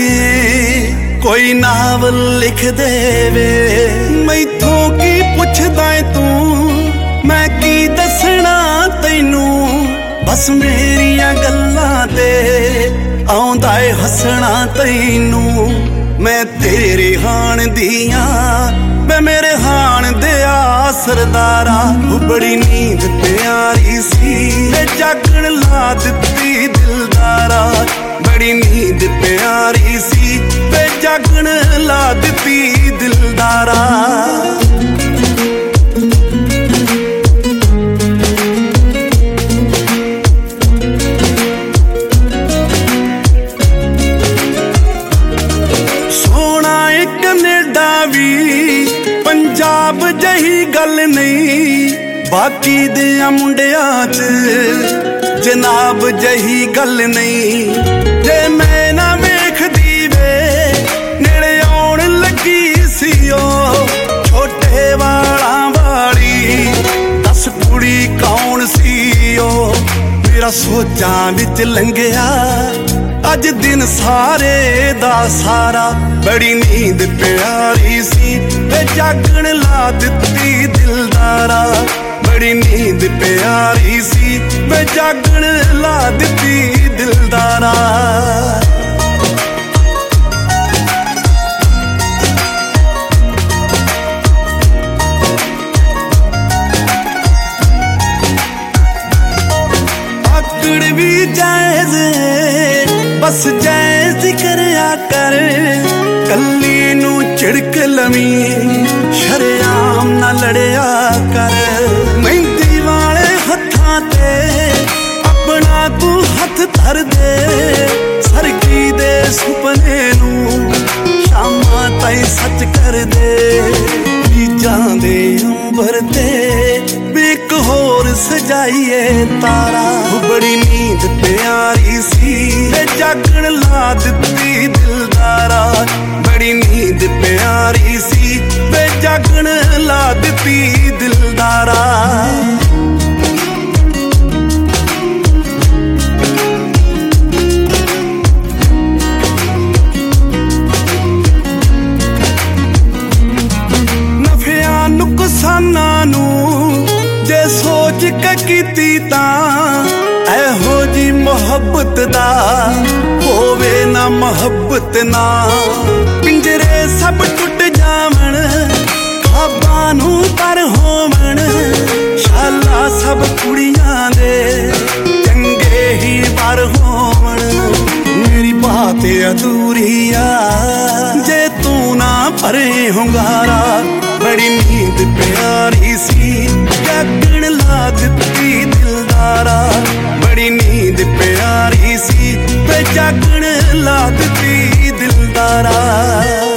ਲੱਗੇ ਕੋਈ ਨਾਵਲ ਲਿਖ ਦੇਵੇ। ਮੈਥੋਂ ਕੀ ਪੁੱਛਦਾ ਏ ਤੂੰ, ਮੈਂ ਕੀ ਦੱਸਣਾ ਤੈਨੂੰ, ਬਸ ਮੇਰੀਆਂ ਗੱਲਾਂ ਤੇ ਆਉਂਦਾ ਏ ਹੱਸਣਾ ਤੈਨੂੰ। ਮੈਂ ਤੇਰੇ ਹਾਣ ਦੀਆਂ ਵੇ ਮੇਰੇ ਹਾਣ ਦਿਆ ਸਰਦਾਰਾ, ਬੜੀ ਨੀਂਦ ਪਿਆਰੀ ਸੀ ਵੇ ਜਾਗਣ ਲਾ ਦਿੱਤੀ ਦਿਲਦਾਰਾ। ਬੜੀ ਨੀਂਦ ਪਿਆਰੀ ਸੀ ਵੇ ਜਾਗਣ ਲਾ ਦਿੱਤੀ ਦਿਲਦਾਰਾ। ਪੰਜਾਬ ਜਹੀ ਗੱਲ ਨਹੀਂ ਬਾਕੀ ਦਿਆਂ ਮੁੰਡਿਆਂ 'ਚ, ਜਨਾਬ ਜਹੀ ਗੱਲ ਨਹੀਂ। ਜੇ ਮੈਂ ਨਾ ਵੇਖਦੀ ਵੇ ਨੇੜੇ ਆਉਣ ਲੱਗੀ ਸੀ ਉਹ ਛੋਟੇ ਵਾਲਾਂ ਵਾਲੀ, ਦੱਸ ਕੁੜੀ ਕੌਣ ਸੀ ਉਹ, ਮੇਰਾ ਸੋਚਾਂ ਵਿੱਚ ਲੰਘਿਆ ਅੱਜ ਦਿਨ ਸਾਰੇ ਦਾ ਸਾਰਾ। ਬੜੀ ਨੀਂਦ ਪਿਆਰੀ ਸੀ ਵੇ ਜਾਗਣ ਲਾ ਦਿੱਤੀ ਦਿਲਦਾਰਾ। ਬੜੀ ਨੀਂਦ ਪਿਆਰੀ ਸੀ ਵੇ ਜਾਗਣ ਲਾ ਦਿੱਤੀ ਦਿਲਦਾਰਾ। ਆਕੜ ਵੀ ਜਾਇਜ਼ ਬਸ ਜਾਇਜ਼ ਕਰਿਆ ਕਰ, ਕੱਲੀ ਨੂੰ ਝਿੜਕ ਲਵੀਂ ਸ਼ਰੇਆਮ ਨਾ ਲੜਿਆ ਕਰ। ਮਹਿੰਦੀ ਵਾਲੇ ਹੱਥਾਂ ਤੇ ਆਪਣਾ ਤੂੰ ਹੱਥ ਧਰ ਦੇ, ਸਰਗੀ ਦੇ ਸੁਪਨੇ ਨੂੰ ਸ਼ਾਮਾਂ ਤਾਈਂ ਸੱਚ ਕਰ ਦੇ। ਬੀਜਾਂ ਦੇ ਅੰਬਰ ਤੇ ਵੀ ਇੱਕ ਹੋਰ ਸਜਾਈਏ ਤਾਰਾ। ਬੜੀ ਨੀਂਦ ਪਿਆਰੀ ਸੀ ਵੇ ਜਾਗਣ ਲਾ ਦਿੱਤੀ ਦਿਲਦਾਰਾ। ਬੜੀ ਨੀਂਦ ਪਿਆਰੀ ਸੀ ਵੇ ਜਾਗਣ ਲਾ ਦਿੱਤੀ ਦਿਲਦਾਰਾ। ਨਫਿਆਂ ਨੁਕਸਾਨਾਂ ਨੂੰ ਜੇ ਸੋਚ ਕੇ ਕੀਤੀ ਤਾਂ ਇਹੋ ਜੀ ਮੁਹੱਬਤ ਦਾ ਹੋਵੇ ਨਾ ਮੁਹੱਬਤ ਨਾ। ਪਿੰਜਰੇ ਸਭ ਟੁੱਟ ਜਾਵਣ ਖਾਬਾਂ ਨੂੰ ਪਰ ਹੋਵਣ, ਸ਼ਾਲਾ ਸਭ ਕੁੜੀਆਂ ਦੇ ਚੰਗੇ ਹੀ ਪਰ ਹੋਵਣ। ਮੇਰੀ ਬਾਤ ਅਧੂਰੀ ਆ ਜੇ ਤੂੰ ਨਾ ਭਰੇ ਹੁੰਗਾਰਾ। ਬੜੀ ਨੀਂਦ ਪਿਆਰੀ ਸੀ ਜਾਗਣ ਲਾ ਦਿੱਤੀ ਦਿਲਦਾਰਾ। ਬੜੀ ਨੀਂਦ ਪਿਆਰੀ ਸੀ ਵੇ ਜਾਗਣ ਲਾ ਦਿੱਤੀ ਦਿਲਦਾਰਾ।